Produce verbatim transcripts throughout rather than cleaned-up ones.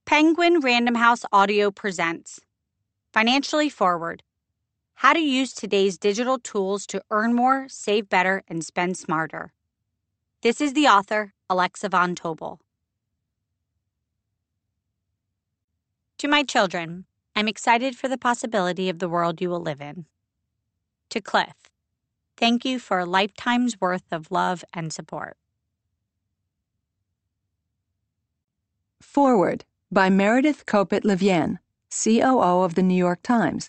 Penguin Random House Audio presents Financially Forward: How to Use Today's Digital Tools to Earn More, Save Better, and Spend Smarter. This is the author, Alexa Von Tobel. To my children, I'm excited for the possibility of the world you will live in. To Cliff, thank you for a lifetime's worth of love and support. Forward by Meredith Kopit Levien, C O O of the New York Times.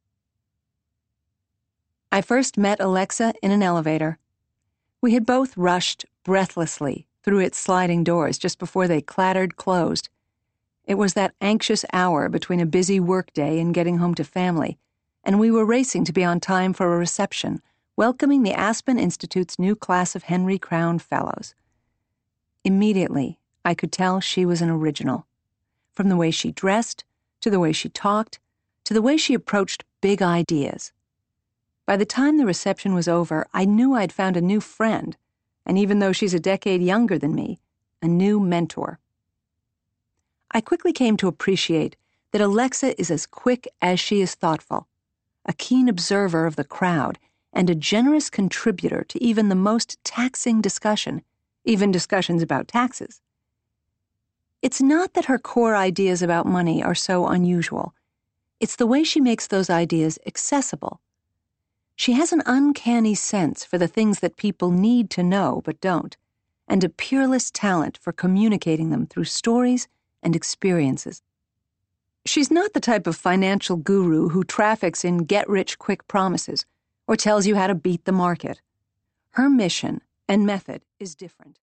I first met Alexa in an elevator. We had both rushed breathlessly through its sliding doors just before they clattered closed. It was that anxious hour between a busy workday and getting home to family, and we were racing to be on time for a reception welcoming the Aspen Institute's new class of Henry Crown Fellows. Immediately, I could tell she was an original. From the way she dressed, to the way she talked, to the way she approached big ideas. By the time the reception was over, I knew I'd found a new friend, and even though she's a decade younger than me, a new mentor. I quickly came to appreciate that Alexa is as quick as she is thoughtful, a keen observer of the crowd, and a generous contributor to even the most taxing discussion, even discussions about taxes. It's not that her core ideas about money are so unusual. It's the way she makes those ideas accessible. She has an uncanny sense for the things that people need to know but don't, and a peerless talent for communicating them through stories and experiences. She's not the type of financial guru who traffics in get-rich-quick promises or tells you how to beat the market. Her mission and method is different.